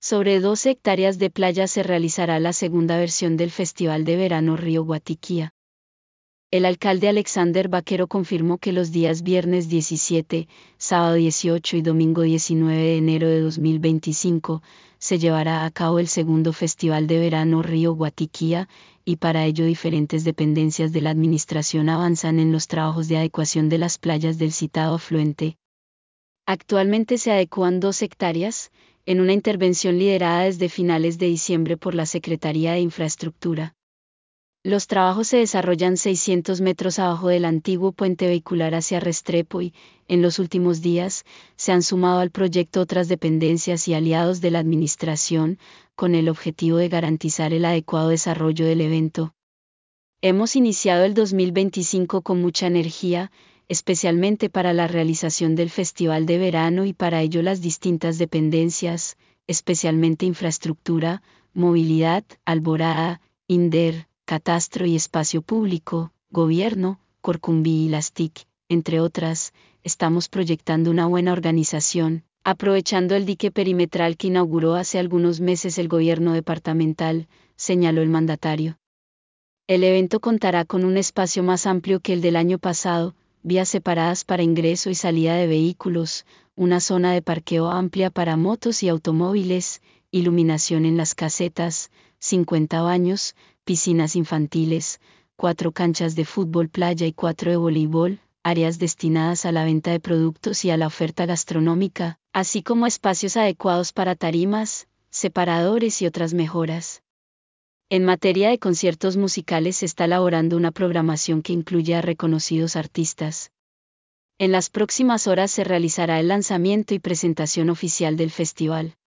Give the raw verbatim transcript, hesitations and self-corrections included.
Sobre doce hectáreas de playa se realizará la segunda versión del Festival de Verano Río Guatiquía. El alcalde Alexander Vaquero confirmó que los días viernes diecisiete, sábado dieciocho y domingo diecinueve de enero de dos mil veinticinco, se llevará a cabo el segundo Festival de Verano Río Guatiquía, y para ello diferentes dependencias de la administración avanzan en los trabajos de adecuación de las playas del citado afluente. Actualmente se adecúan dos hectáreas, en una intervención liderada desde finales de diciembre por la Secretaría de Infraestructura. Los trabajos se desarrollan seiscientos metros abajo del antiguo puente vehicular hacia Restrepo y, en los últimos días, se han sumado al proyecto otras dependencias y aliados de la administración, con el objetivo de garantizar el adecuado desarrollo del evento. Hemos iniciado el dos mil veinticinco con mucha energía, especialmente para la realización del Festival de Verano y para ello las distintas dependencias, especialmente infraestructura, movilidad, Alborada, INDER, Catastro y Espacio Público, Gobierno, Corcumbi y las T I C, entre otras, estamos proyectando una buena organización, aprovechando el dique perimetral que inauguró hace algunos meses el gobierno departamental, señaló el mandatario. El evento contará con un espacio más amplio que el del año pasado, vías separadas para ingreso y salida de vehículos, una zona de parqueo amplia para motos y automóviles, iluminación en las casetas, cincuenta baños, piscinas infantiles, cuatro canchas de fútbol playa y cuatro de voleibol, áreas destinadas a la venta de productos y a la oferta gastronómica, así como espacios adecuados para tarimas, separadores y otras mejoras. En materia de conciertos musicales se está elaborando una programación que incluye a reconocidos artistas. En las próximas horas se realizará el lanzamiento y presentación oficial del festival.